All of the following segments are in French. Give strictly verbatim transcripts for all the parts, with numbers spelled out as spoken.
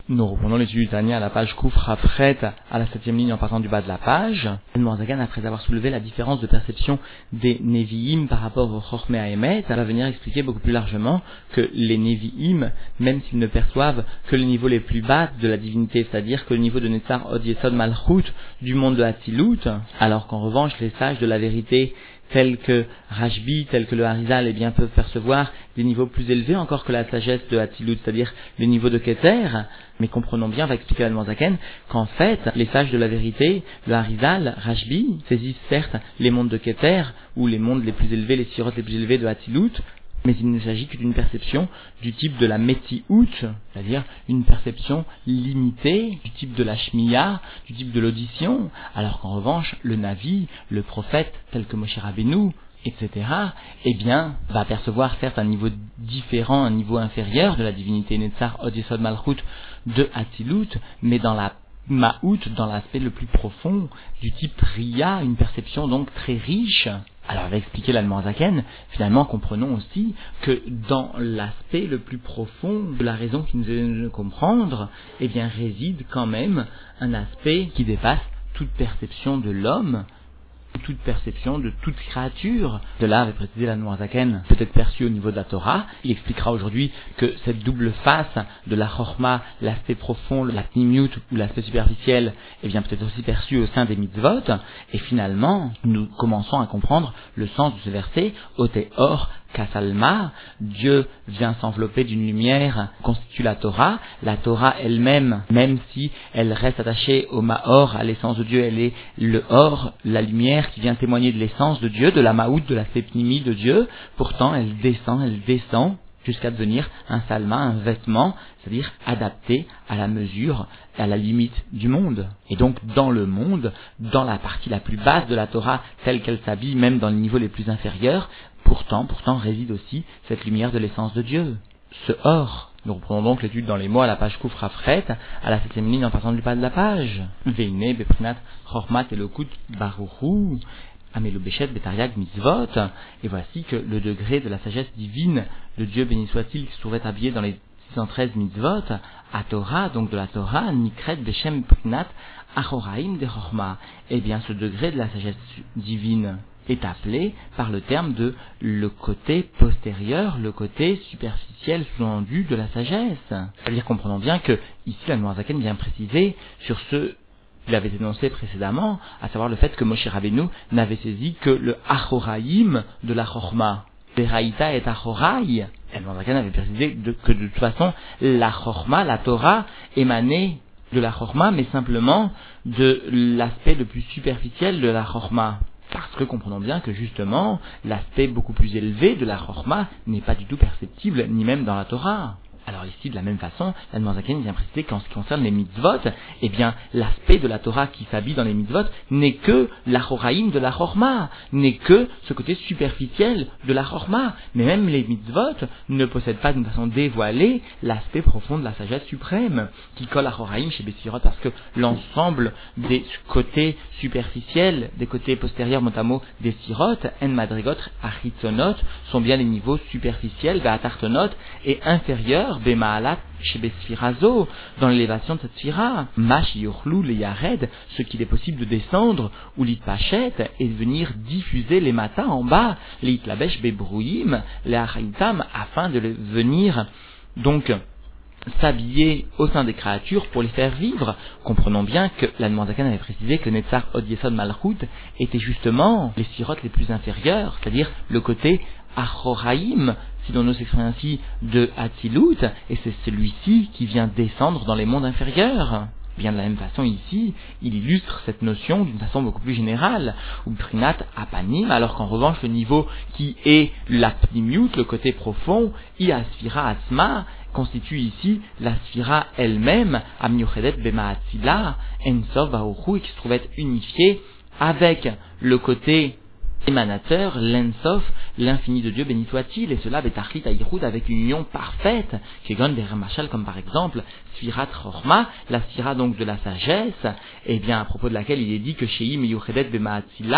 Nous reprenons l'étude du Tania à la page Kouf Rafret, à la septième ligne en partant du bas de la page. Le Mozagan, après avoir soulevé la différence de perception des Nevi'im par rapport au Chochmeh Haemet, va venir expliquer beaucoup plus largement que les Nevi'im, même s'ils ne perçoivent que le niveau les plus bas de la divinité, c'est-à-dire que le niveau de Netzar Od Yesod Malchut du monde de Hatzilut, alors qu'en revanche les sages de la vérité tels que Rashbi, tels que le Harizal, eh bien, peuvent percevoir des niveaux plus élevés encore que la sagesse de Hatzilut, c'est-à-dire le niveau de Keter. Mais comprenons bien, va expliquer l'Admor Zaken, qu'en fait, les sages de la vérité, le Harizal, Rashbi, saisissent certes les mondes de Keter, ou les mondes les plus élevés, les sirotes les plus élevés de Hatzilut, mais il ne s'agit que d'une perception du type de la Metiout, c'est-à-dire une perception limitée du type de la Shmiya, du type de l'audition, alors qu'en revanche, le Navi, le prophète, tel que Moshe Rabbeinu, et cetera, eh bien, va percevoir certes un niveau différent, un niveau inférieur de la divinité Netzar Od Yesod Malchut de Hatzilut, mais dans la Ma'out, dans l'aspect le plus profond, du type Ria, une perception donc très riche. Alors, on va expliquer l'Admor Zaken, finalement, comprenons aussi que dans l'aspect le plus profond de la raison qui nous aide de comprendre, eh bien, réside quand même un aspect qui dépasse toute perception de l'homme, toute perception de toute créature. De là, avait précisé l'Admor Zaken, peut-être perçu au niveau de la Torah. Il expliquera aujourd'hui que cette double face de la Chorma, l'aspect profond, la Pnimiut ou l'aspect superficiel, eh bien peut-être aussi perçu au sein des mitzvot. Et finalement, nous commençons à comprendre le sens de ce verset, Oteor Kasalma, Dieu vient s'envelopper d'une lumière, constitue la Torah. La Torah elle-même, même si elle reste attachée au Maor, à l'essence de Dieu, elle est le Or, la lumière qui vient témoigner de l'essence de Dieu, de la Ma'out, de la Sepnimi de Dieu. Pourtant, elle descend, elle descend jusqu'à devenir un salma, un vêtement, c'est-à-dire adapté à la mesure, à la limite du monde. Et donc, dans le monde, dans la partie la plus basse de la Torah, telle qu'elle s'habille, même dans les niveaux les plus inférieurs, Pourtant, pourtant réside aussi cette lumière de l'essence de Dieu, ce or. Nous reprenons donc l'étude dans les mots à la page Kouf Rafret, à la septième ligne en partant du bas de la page. Veine, Beprinat, Chormat, Elokut, Baruchu, Amelo Beshet, Betariag, Mitzvot. Et voici que le degré de la sagesse divine de Dieu, béni soit-il, qui se trouvait habillé dans les six cent treize mitzvot, à Torah, donc de la Torah, Nikret, Beshem, Prinat, Achoraim, de Chorma. Eh bien, ce degré de la sagesse divine est appelé par le terme de le côté postérieur, le côté superficiel sous-entendu de la sagesse. C'est-à-dire, comprenons bien que ici l'Admor Zaken vient préciser sur ce qu'il avait énoncé précédemment, à savoir le fait que Moshe Rabbeinu n'avait saisi que le Achoraim de la Chorma. Beraïta et Achorai. L'Admor Zaken avait précisé de, que de toute façon la Chorma, la Torah, émanait de la Chorma, mais simplement de l'aspect le plus superficiel de la Chorma. Parce que comprenons bien que justement, l'aspect beaucoup plus élevé de la Chorma n'est pas du tout perceptible, ni même dans la Torah. Alors ici, de la même façon, l'Admor Zaken vient préciser qu'en ce qui concerne les mitzvot, eh bien, l'aspect de la Torah qui s'habille dans les mitzvot n'est que la Choraïm de la Chorma, n'est que ce côté superficiel de la Chorma. Mais même les mitzvot ne possèdent pas d'une façon dévoilée l'aspect profond de la sagesse suprême, qui colle à Choraïm chez Bessirot, parce que l'ensemble des côtés superficiels, des côtés postérieurs, mot à mot, des Sirot, En Madrigot, Achitzonot, sont bien les niveaux superficiels, Beatartonot, et inférieurs, Bemaalat chez Besfirazo, dans l'élévation de cette sphira, Mash Yorlou le Yared, ce qu'il est possible de descendre, ou l'Itpachet, et de venir diffuser les matins en bas, l'Itlabesh Bebrouim, les Achaitam, afin de venir, donc, s'habiller au sein des créatures pour les faire vivre. Comprenons bien que l'Admor Zaken avait précisé que Netzar Od Yesod Malchut était justement les sirotes les plus inférieures, c'est-à-dire le côté Achoraim, si l'on ose s'exprimer ainsi, de Hatzilut, et c'est celui-ci qui vient descendre dans les mondes inférieurs. Bien de la même façon ici, il illustre cette notion d'une façon beaucoup plus générale, ou Prinat Apanim, alors qu'en revanche le niveau qui est la Pnimiut, le côté profond, Iasphira Asma, constitue ici la sphira elle-même, Amniuchedet Bema Atzila, Ensov Baruchu, et qui se trouve être unifiée avec le côté émanateur, l'Ensof, l'infini de Dieu, béni soit-il, et cela betachlit aïroud, avec une union parfaite, qui gonne des remachal, comme par exemple Sfirat Chorma, la sphira donc de la sagesse, et bien à propos de laquelle il est dit que Sheim Yuchedet Bema Atzila,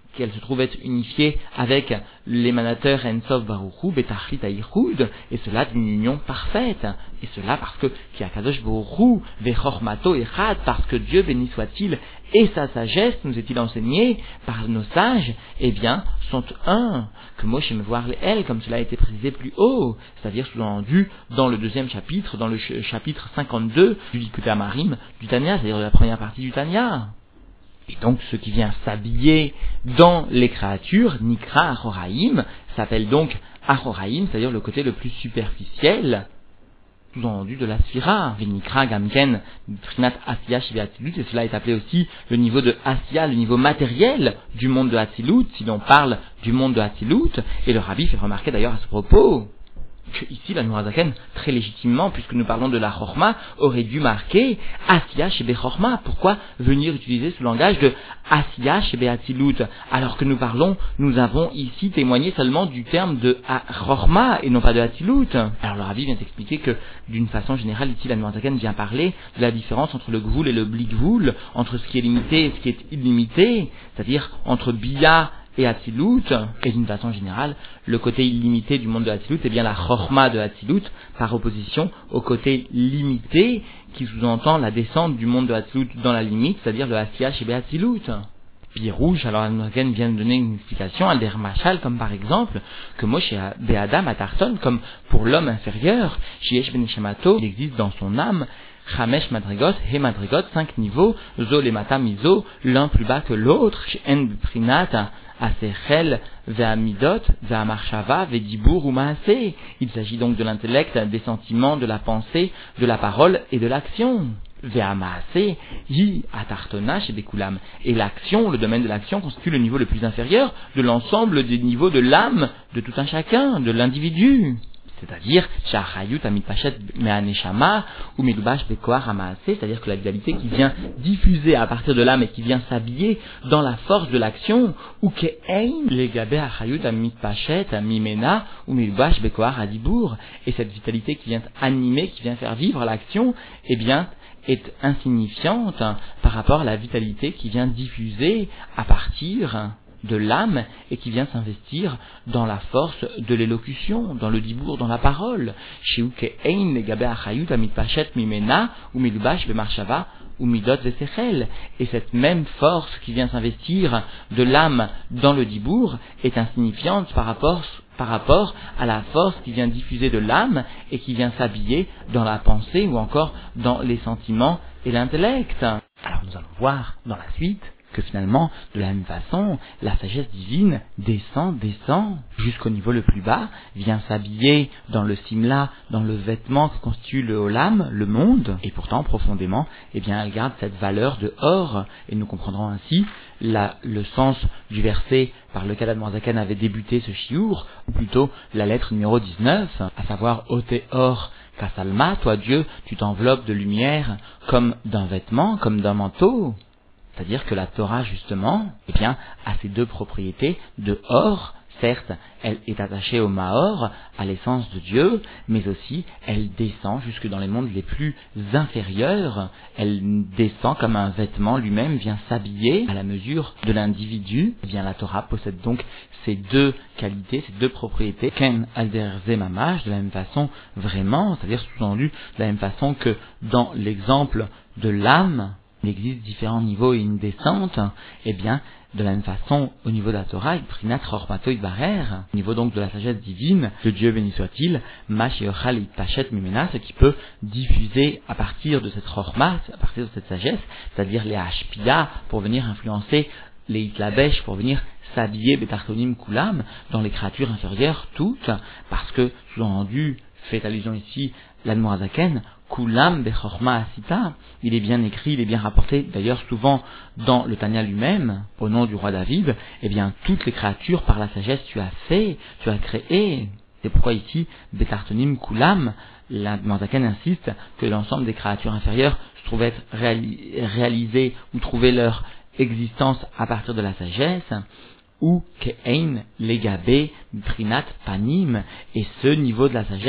qu'elle se trouve être unifiée avec l'émanateur Ensof Baruchu, Betachlit Aïchoud, et cela d'une union parfaite. Et cela parce que, qui a Kadosh Baruchu, Vechormato Echad, parce que Dieu, béni soit-il, et sa sagesse, nous est-il enseigné par nos sages, eh bien, sont un, que Moshe me voir les elle, comme cela a été précisé plus haut, c'est-à-dire sous-entendu dans le deuxième chapitre, dans le ch- chapitre cinquante-deux du Likutei Amarim du Tanya, c'est-à-dire de la première partie du Tanya. Et donc, ce qui vient s'habiller dans les créatures, Nikra Achoraïm, s'appelle donc Achoraïm, c'est-à-dire le côté le plus superficiel, sous-entendu de la Sphira, Vinikra Gamken, Trinat Asiya Shiva Atzilut, et cela est appelé aussi le niveau de Asiya, le niveau matériel du monde de Atzilut, si l'on parle du monde de Atzilut, et le Rabbi fait remarquer d'ailleurs à ce propos, que ici, la Nourazaken, très légitimement, puisque nous parlons de la Chorma, aurait dû marquer Asiya Shebe Chorma. Pourquoi venir utiliser ce langage de Asiya Shebe Atzilut, alors que nous parlons, nous avons ici témoigné seulement du terme de Chorma et non pas de Atzilut. Alors le Rabbi vient expliquer que, d'une façon générale, ici, la Nourazaken vient parler de la différence entre le Gvoul et le Bli Gvoul, entre ce qui est limité et ce qui est illimité, c'est-à-dire entre Bia et Atzilut, et d'une façon générale, le côté illimité du monde de Atzilut est bien la Chorma de Atzilut, par opposition au côté limité qui sous-entend la descente du monde de Atzilut dans la limite, c'est-à-dire le Asiya chez Atzilut. Puis rouge, alors Anogen vient de donner une explication, Alder Machal, comme par exemple, que Moshe Be'adam Atarton, comme pour l'homme inférieur, Shiesh Ben Shamato, il existe dans son âme, Chamesh Madrigot, He Madrigot, cinq niveaux, Zo Lemata Mizo, l'un plus bas que l'autre, En Prinat, Asechel, Ve'amidot, Ve'amarshava, Ve'dibur ou Maaseh. Il s'agit donc de l'intellect, des sentiments, de la pensée, de la parole et de l'action. Ve'amaaseh, Yi Atartona chez Bekulam. Et l'action, le domaine de l'action, constitue le niveau le plus inférieur de l'ensemble des niveaux de l'âme de tout un chacun, de l'individu. C'est-à-dire, Shachayut Amitpachet Me'aneshama ou Melubash Bekoar Amaase, c'est-à-dire que la vitalité qui vient diffuser à partir de l'âme et qui vient s'habiller dans la force de l'action, ou Ke'ein Legabe Achayut Amitpachet Mimena ou Melubash Bekoar Adibur, et cette vitalité qui vient animer, qui vient faire vivre l'action, eh bien, est insignifiante par rapport à la vitalité qui vient diffuser à partir de l'âme et qui vient s'investir dans la force de l'élocution, dans le dibour, dans la parole. Chez Uke'ein legabe achayut amitpachet mimena ou milbash bemarshava ou midot vesechel. Et cette même force qui vient s'investir de l'âme dans le dibour est insignifiante par rapport par rapport à la force qui vient diffuser de l'âme et qui vient s'habiller dans la pensée ou encore dans les sentiments et l'intellect. Alors nous allons voir dans la suite que finalement, de la même façon, la sagesse divine descend, descend, jusqu'au niveau le plus bas, vient s'habiller dans le simla, dans le vêtement que constitue le olam, le monde, et pourtant, profondément, eh bien, elle garde cette valeur de or, et nous comprendrons ainsi la, le sens du verset par lequel Admorazaken avait débuté ce chiour, ou plutôt la lettre numéro dix-neuf, à savoir « Ote or » Kasalma, toi Dieu, tu t'enveloppes de lumière comme d'un vêtement, comme d'un manteau. C'est-à-dire que la Torah, justement, eh bien, a ces deux propriétés de or. Certes, elle est attachée au Mahor, à l'essence de Dieu, mais aussi, elle descend jusque dans les mondes les plus inférieurs. Elle descend comme un vêtement lui-même, vient s'habiller à la mesure de l'individu. Eh bien, la Torah possède donc ces deux qualités, ces deux propriétés. Ken alderze mamash, de la même façon, vraiment, c'est-à-dire sous-entendu, de la même façon que dans l'exemple de l'âme, il existe différents niveaux et une descente, eh bien, de la même façon, au niveau de la Torah, Prinat Chormato Barer, au niveau donc de la sagesse divine, que Dieu béni soit-il, Mash Yochal Itpachet Mimena, ce qui peut diffuser à partir de cette Chorma, à partir de cette sagesse, c'est-à-dire les Hashpia, pour venir influencer les Itlabesh, pour venir s'habiller Betartonim Kulam, dans les créatures inférieures, toutes, parce que, sous-entendu, fait allusion ici, l'Admorazaken, Kulam Bechorma Asita, il est bien écrit, il est bien rapporté, d'ailleurs souvent dans le Tanya lui-même, au nom du roi David, eh bien toutes les créatures par la sagesse tu as fait, tu as créé. C'est pourquoi ici, Betartonim Kulam, l'Admorazaken insiste que l'ensemble des créatures inférieures se trouvaient être réali- réalisées ou trouvaient leur existence à partir de la sagesse, ou Ke'ein Legabe Prinat Panim, et ce niveau de la sagesse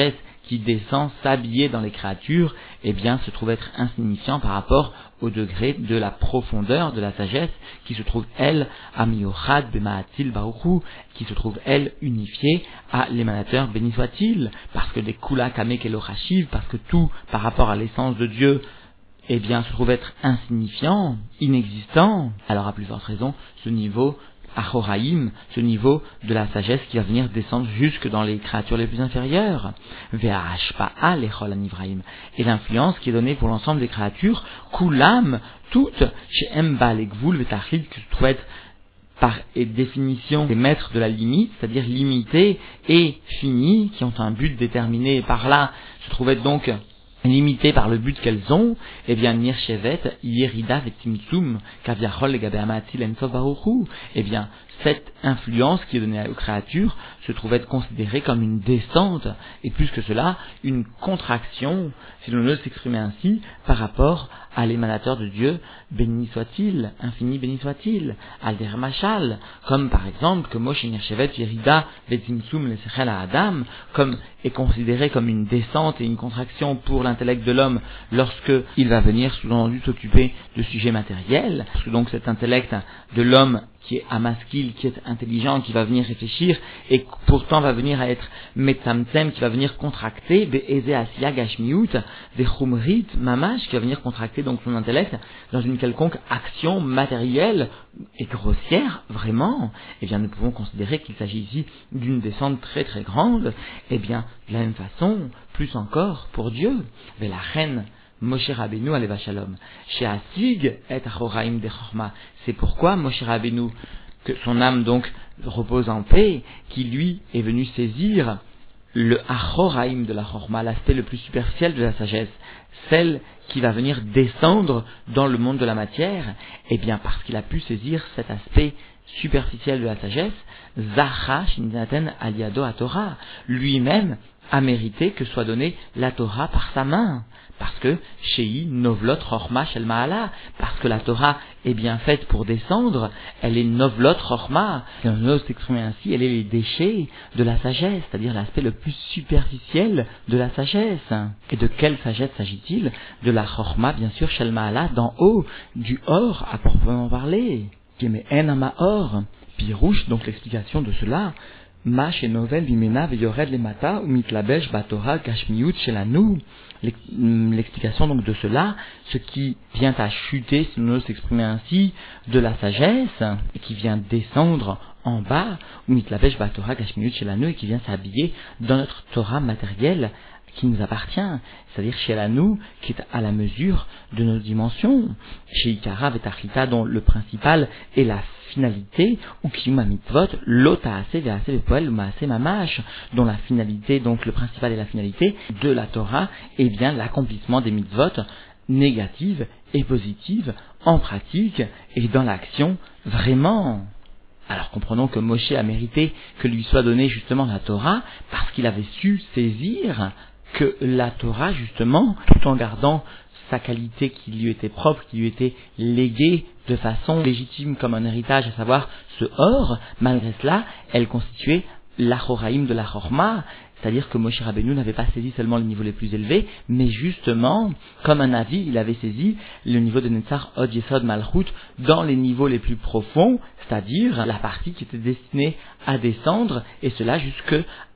qui descend s'habiller dans les créatures, eh bien, se trouve être insignifiant par rapport au degré de la profondeur de la sagesse qui se trouve, elle, à Miochad Bemaatil Baruchu, qui se trouve, elle, unifiée à l'émanateur béni soit-il, parce que des Kula Kamek Elohashiv, parce que tout, par rapport à l'essence de Dieu, eh bien, se trouve être insignifiant, inexistant. Alors, à plus forte raison, ce niveau Achoraïm, ce niveau de la sagesse qui va venir descendre jusque dans les créatures les plus inférieures. Ve'ashpa'a lechol anivraïm. Et l'influence qui est donnée pour l'ensemble des créatures, Kulam, toutes, chez Emba, les Gvul, Vetachid, qui se trouve être par définition des maîtres de la limite, c'est-à-dire limités et finis, qui ont un but déterminé, et par là se trouve être donc limitées par le but qu'elles ont, eh bien, Nirchevet, Yerida, Vetimtsum, Kaviachol, Gabeamatil, Ensov Baruchu, eh bien, cette influence qui est donnée aux créatures se trouve être considérée comme une descente, et plus que cela, une contraction, si l'on ose s'exprimer ainsi, par rapport à l'émanateur de Dieu, béni soit-il, infini béni soit-il, Alder Machal, comme par exemple que Moshe Nirchevet, Yerida, Vetimtsum, Lesechel à Adam, comme est considéré comme une descente et une contraction pour l'intellect de l'homme lorsque il va venir sous-entendu s'occuper de sujets matériels, parce que donc cet intellect de l'homme qui est amaskil, qui est intelligent, qui va venir réfléchir, et pourtant va venir à être metzamtzem, qui va venir contracter, be'eze asiya gashmiut, vechumrit mamash, qui va venir contracter donc son intellect dans une quelconque action matérielle et grossière, vraiment. Eh bien, nous pouvons considérer qu'il s'agit ici d'une descente très très grande. Eh bien, de la même façon, plus encore pour Dieu, mais la reine Moshe Rabbeinu aleva shalom, chez Asig et Achoraim de Chorma. C'est pourquoi Moshe Rabbeinu, que son âme donc repose en paix, qui lui est venu saisir le Achoraim de la Chorma, l'aspect le plus superficiel de la sagesse, celle qui va venir descendre dans le monde de la matière, eh bien parce qu'il a pu saisir cet aspect superficiel de la sagesse, Zacha Shinzaten Aliado à Torah, lui-même a mérité que soit donnée la Torah par sa main, parce que Shei Novlot Chorma Shel Ma'ala, parce que la Torah est bien faite pour descendre, elle est Novlot Chorma, si on ose s'exprimer ainsi, elle est les déchets de la sagesse, c'est-à-dire l'aspect le plus superficiel de la sagesse. Et de quelle sagesse s'agit-il? De la Chorma, bien sûr, Shel Ma'ala, d'en haut, du or, à proprement parler. Mais en ama or, pirouche, donc l'explication de cela, Ma chez Novel Vimena Veyored Lemata ou Mitlabesh Batora Gashmiut Shelanu. L'explication donc de cela, ce qui vient à chuter, si l'on ose s'exprimer ainsi, de la sagesse, et qui vient descendre en bas, ou Mitlabesh Batora Gashmiut Shelanu, et qui vient s'habiller dans notre Torah matérielle qui nous appartient, c'est-à-dire chez la nous, qui est à la mesure de nos dimensions, chez Ikara Vetachita, dont le principal est la finalité, ou Kiyuma Mitzvot, l'Otaase Vease Vepoel Maase Mamash, dont la finalité, donc le principal est la finalité de la Torah, et bien l'accomplissement des mitzvot négatives et positives en pratique et dans l'action vraiment. Alors comprenons que Moshe a mérité que lui soit donnée justement la Torah parce qu'il avait su saisir que la Torah, justement, tout en gardant sa qualité qui lui était propre, qui lui était léguée de façon légitime comme un héritage, à savoir ce or, malgré cela, elle constituait l'Achoraïm de la Chorma, c'est-à-dire que Moshe Rabbeinu n'avait pas saisi seulement les niveaux les plus élevés, mais justement, comme un avis, il avait saisi le niveau de Netzach Od Yesod Malchut dans les niveaux les plus profonds, c'est-à-dire la partie qui était destinée à descendre, et cela jusque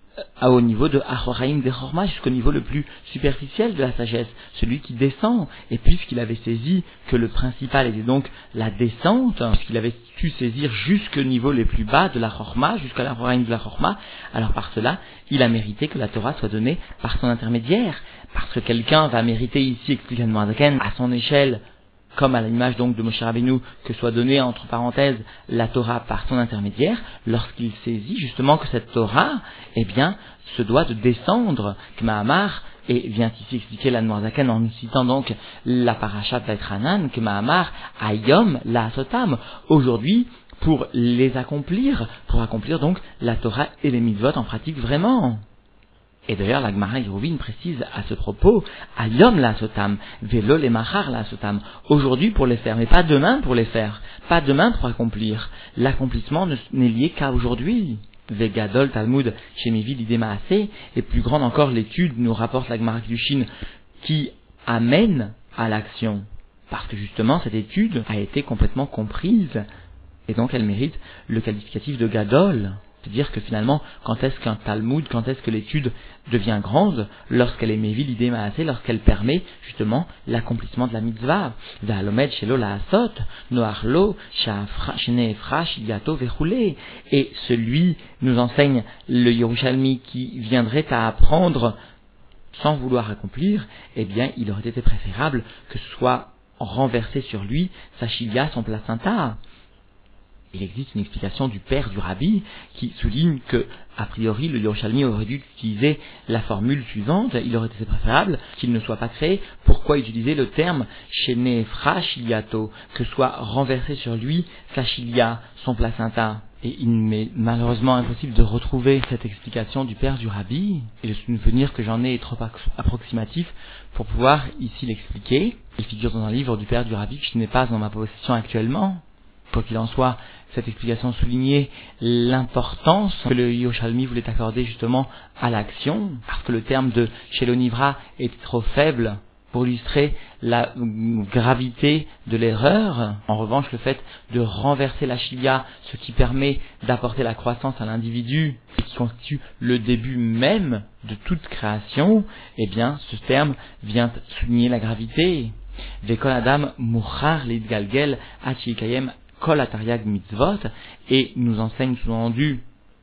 au niveau de Achoraïm de Chorma, jusqu'au niveau le plus superficiel de la sagesse, celui qui descend. Et puisqu'il avait saisi que le principal était donc la descente, puisqu'il avait su saisir jusqu'au niveau les plus bas de la Chorma, jusqu'à l'Achoraïm de la Chorma, alors par cela, il a mérité que la Torah soit donnée par son intermédiaire. Parce que quelqu'un va mériter ici, explique Admorazaken, à son échelle, comme à l'image donc de Moshe Rabbeinu, que soit donnée entre parenthèses la Torah par son intermédiaire, lorsqu'il saisit justement que cette Torah, eh bien, se doit de descendre, que Mahamar, et vient ici expliquer l'Admorazaken en nous citant donc la parashat Vaïtranan, que Mahamar, Ayom, la Sotam, aujourd'hui, pour les accomplir, pour accomplir donc la Torah et les mitzvot en pratique vraiment. Et d'ailleurs, la Gemara Yeruvin précise à ce propos, Ayom la sotam, velo le machar la sotam, aujourd'hui pour les faire, mais pas demain pour les faire, pas demain pour accomplir. L'accomplissement n'est lié qu'à aujourd'hui. Vegadol Talmud Shemivi Lidé Maaseh, et plus grande encore l'étude, nous rapporte la Gemara Kiddushin, qui amène à l'action. Parce que justement, cette étude a été complètement comprise, et donc elle mérite le qualificatif de Gadol. C'est-à-dire que finalement, quand est-ce qu'un Talmud, quand est-ce que l'étude devient grande? Lorsqu'elle est Mevi Lidé Maaseh, lorsqu'elle permet justement l'accomplissement de la mitzvah. Zahalomed Shelo Laasot, Noarlo, Shneefra, Shigato, Vechoulé. Et celui, nous enseigne le Yerushalmi, qui viendrait à apprendre sans vouloir accomplir, eh bien, il aurait été préférable que ce soit renversé sur lui sa Shiga, son placenta. Il existe une explication du père du rabbi qui souligne que, a priori, le Yerushalmi aurait dû utiliser la formule suivante: il aurait été préférable qu'il ne soit pas créé. Pourquoi utiliser le terme Shenefra Shiliato, que soit renversé sur lui sa Shilia, son placenta? Et il m'est malheureusement impossible de retrouver cette explication du père du rabbi, et le souvenir que j'en ai est trop approximatif pour pouvoir ici l'expliquer. Il figure dans un livre du père du rabbi que je n'ai pas dans ma possession actuellement. Quoi qu'il en soit, cette explication soulignait l'importance que le Yerushalmi voulait accorder justement à l'action, parce que le terme de Shelonivra était trop faible pour illustrer la gravité de l'erreur. En revanche, le fait de renverser la Shilia, ce qui permet d'apporter la croissance à l'individu, et qui constitue le début même de toute création, eh bien, ce terme vient souligner la gravité. Vekol Adam Muchar Lidgalgel Achikayem Kol Atariag Mitzvot, et nous enseigne sous-entendu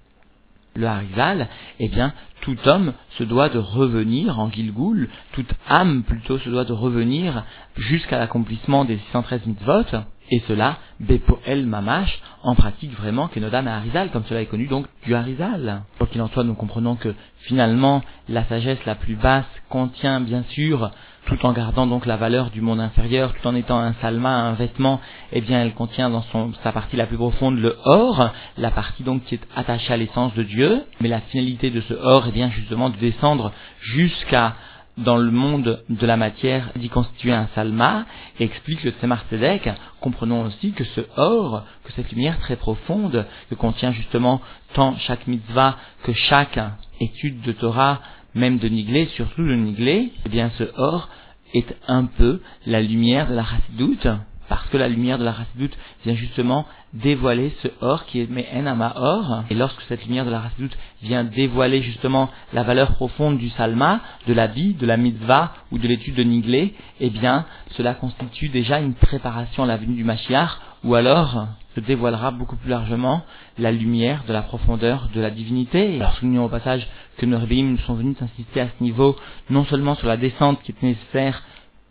le Harizal, eh bien, tout homme se doit de revenir en Gilgoul, toute âme plutôt se doit de revenir jusqu'à l'accomplissement des six cent treize mitzvot, et cela, Bepoel Mamash, en pratique vraiment Kenodam et Harizal, comme cela est connu donc du Harizal. Quoi qu'il en soit, nous comprenons que finalement, la sagesse la plus basse contient bien sûr, tout en gardant donc la valeur du monde inférieur, tout en étant un salma, un vêtement, eh bien elle contient dans son, sa partie la plus profonde le or, la partie donc qui est attachée à l'essence de Dieu, mais la finalité de ce or est bien justement de descendre jusqu'à dans le monde de la matière, d'y constituer un salma, et explique le Tzemar Tzedek. Comprenons aussi que ce or, que cette lumière très profonde, que contient justement tant chaque mitzvah que chaque étude de Torah, même de Niglé, surtout de Niglé, eh bien ce or est un peu la lumière de la Chassidoute, parce que la lumière de la Chassidoute vient justement dévoiler ce or qui est Me'en Ama Or, et lorsque cette lumière de la Chassidoute vient dévoiler justement la valeur profonde du Salma, de la vie, de la mitzvah ou de l'étude de Niglé, eh bien cela constitue déjà une préparation à la venue du Mashiach, ou alors se dévoilera beaucoup plus largement la lumière de la profondeur de la divinité. Alors soulignons au passage que nos Rebbeim sont venus insister à ce niveau, non seulement sur la descente qui est nécessaire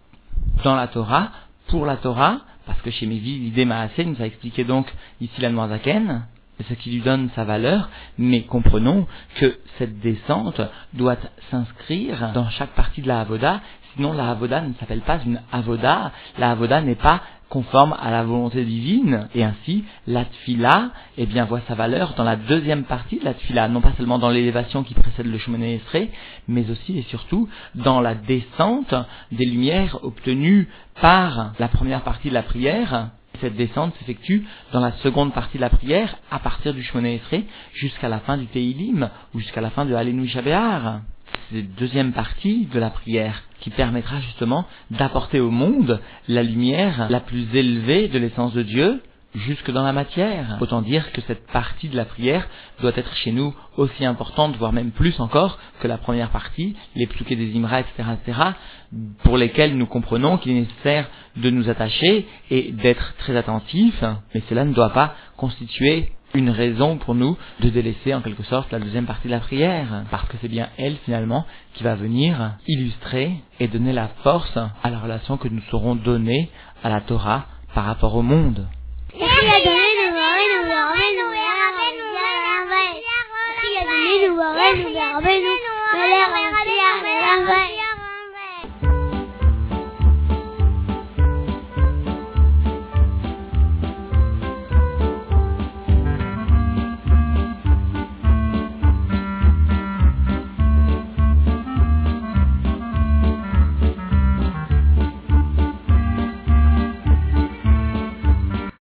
dans la Torah, pour la Torah, parce que chez Mevi, l'idée Maaseh nous a expliqué donc ici la Noirzaken, ce qui lui donne sa valeur, mais comprenons que cette descente doit s'inscrire dans chaque partie de la Avoda, sinon la Avoda ne s'appelle pas une Avoda, la Avoda n'est pas conforme à la volonté divine, et ainsi la Tfila eh bien, voit sa valeur dans la deuxième partie de la Tfila, non pas seulement dans l'élévation qui précède le Shmoneh Esrei, mais aussi et surtout dans la descente des lumières obtenues par la première partie de la prière. Cette descente s'effectue dans la seconde partie de la prière, à partir du Shmoneh Esrei jusqu'à la fin du Teilim, ou jusqu'à la fin de Aleinu Shabéar. C'est la deuxième partie de la prière qui permettra justement d'apporter au monde la lumière la plus élevée de l'essence de Dieu jusque dans la matière. Autant dire que cette partie de la prière doit être chez nous aussi importante, voire même plus encore que la première partie, les psuké des Imra, et cetera, et cetera, pour lesquels nous comprenons qu'il est nécessaire de nous attacher et d'être très attentifs, mais cela ne doit pas constituer une raison pour nous de délaisser en quelque sorte la deuxième partie de la prière, parce que c'est bien elle finalement qui va venir illustrer et donner la force à la relation que nous saurons donner à la Torah par rapport au monde.